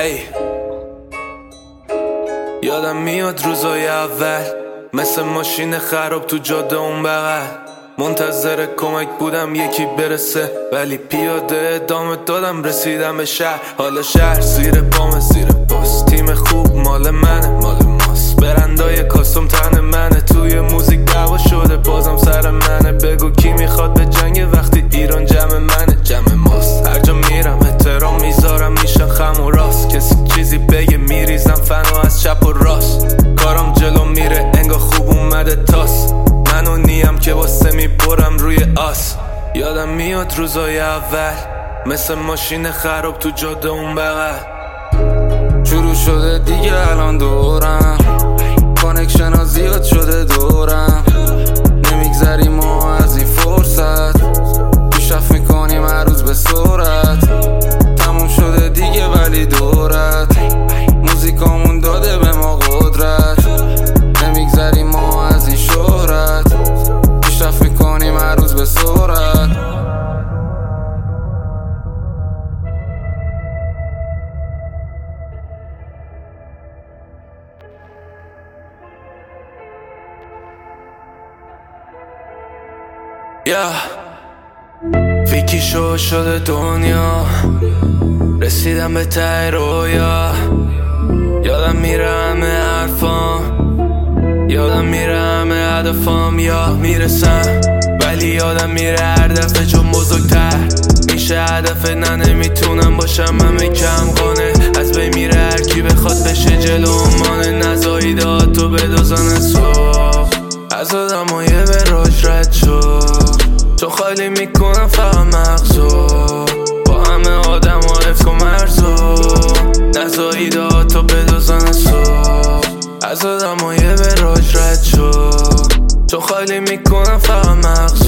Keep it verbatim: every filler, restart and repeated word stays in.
ای یادم میاد روزای اول مثل ماشین خراب تو جاده اون بغل منتظر کمک بودم یکی برسه ولی پیاده ادامه دادم رسیدم به شهر. حالا شهر زیر بام زیر باس تیم خوب مال منه مال ماست برندای کاستوم تن منه توی موزیک دعوا شده بازم سر منه. بگو کی میخواد به جنگ وقتی ایران جمع منه جمع ماست. هر جا میرم احترام میذارم میشن خم و راست کسی چیزی بگه میریزم فنو از چپ و راست. کارم جلو میره انگار خوب اومده تاس منو نیم که واسه میبرم روی آس. یادم میاد روزای اول مثل ماشین خراب تو جاده اون بغل شروع شده دیگه الان دورم کانکشن ها زیاد شده دورم نمیگذریم ما از این فرصت پیشرفت میکنیم هر روز به سرعت تموم شده دیگه ولی دورت موزیکامون داده به ما قدرت نمیگذریم ما از این شهرت پیشرفت میکنیم هر روز به سرعت. یا ویکی شو شده دنیا رسیدم به ته رویا یادم میره همه حرفام یادم میره همه هدفام یا میرسم ولی یادم میره هر دفعه چون بزرگتر میشه هدف نه نمیتونم باشم همه کم قانه از بین میره هر کی بخواد بشه جلو مانه نزاییده ها تو بدازن صبح از آدمای به راج رد شد تو خالی میکنم فقط مغزو با همه آدم ها افت و مرزو نزاییده ها تو بدازن صبح از آدمای به راج رد شد تو خالی میکنم فقط مغزو